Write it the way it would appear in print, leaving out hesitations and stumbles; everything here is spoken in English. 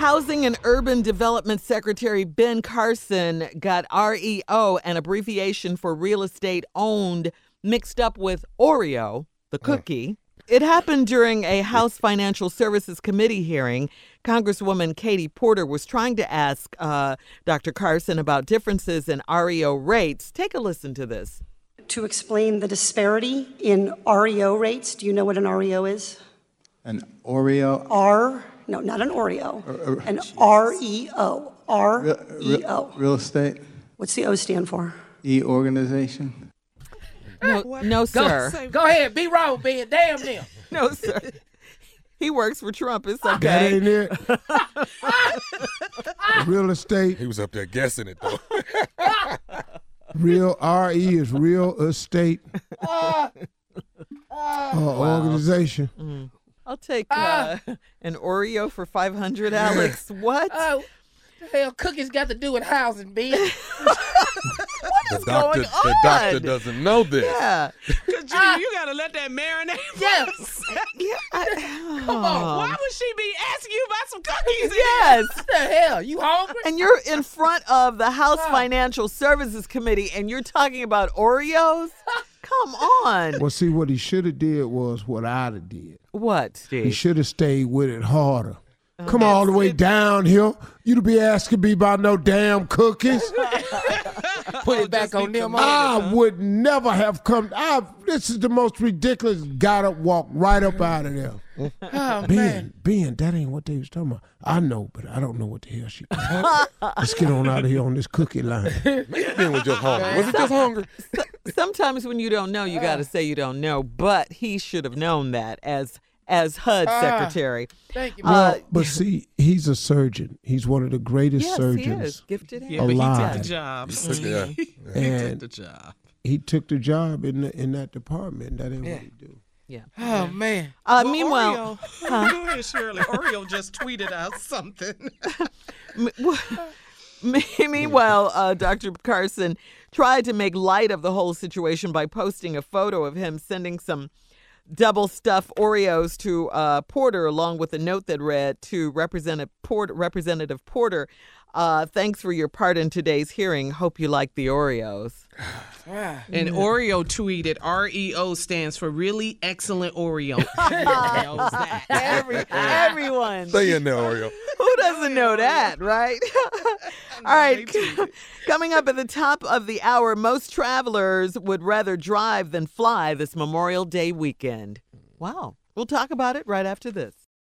Housing and Urban Development Secretary Ben Carson got REO, an abbreviation for real estate owned, mixed up with Oreo, the cookie. It happened during a House Financial Services Committee hearing. Congresswoman Katie Porter was trying to ask Dr. Carson about differences in REO rates. Take a listen to this. To explain the disparity in REO rates, do you know what an REO is? An Oreo? No, not an Oreo. An REO. REO. Real estate? What's the O stand for? E-organization? No, sir. Go ahead, be wrong, Ben. Damn them. No, sir. He works for Trump. It's okay. That ain't it. Real estate. He was up there guessing it, though. Real RE is real estate organization. Mm. I'll take an Oreo for $500, Alex. What? The hell cookies got to do with housing, Ben? What's going on? The doctor doesn't know this. Yeah. Because you got to let that marinate. Yes. Come on. Why would she be asking you about some cookies? Yes. What the hell? You hungry? And you're in front of the House Financial Services Committee and you're talking about Oreos? Come on. Well, see, what he should have did was what I'd have did. What, Steve? He should have stayed with it harder. Come all the way down here. You'd be asking me about no damn cookies. Put it back on them. I would never have come. This is the most ridiculous. Got up, walked right up out of there. Oh, man. Ben, that ain't what they was talking about. I know, but I don't know what the hell she Let's get on out of here on this cookie line. Ben was just hungry. Was it just hungry? Sometimes when you don't know, you got to say you don't know, but he should have known that as HUD secretary. Thank you, But see, he's a surgeon. He's one of the greatest surgeons. He is. Gifted hand. Yeah, but he alive. took the job. Yeah. He took the job. He took the job in that department. That ain't what he do. Yeah. Oh, man. Meanwhile, Go ahead, Shirley. Oreo just tweeted out something. Meanwhile, Dr. Carson tried to make light of the whole situation by posting a photo of him sending some double-stuffed Oreos to Porter, along with a note that read, to Representative Porter, thanks for your part in today's hearing. Hope you like the Oreos. And Oreo tweeted, REO stands for really excellent Oreo. Everyone. Stay in there, Oreo. Who doesn't know that, right? All right. Coming up at the top of the hour, most travelers would rather drive than fly this Memorial Day weekend. Wow. We'll talk about it right after this.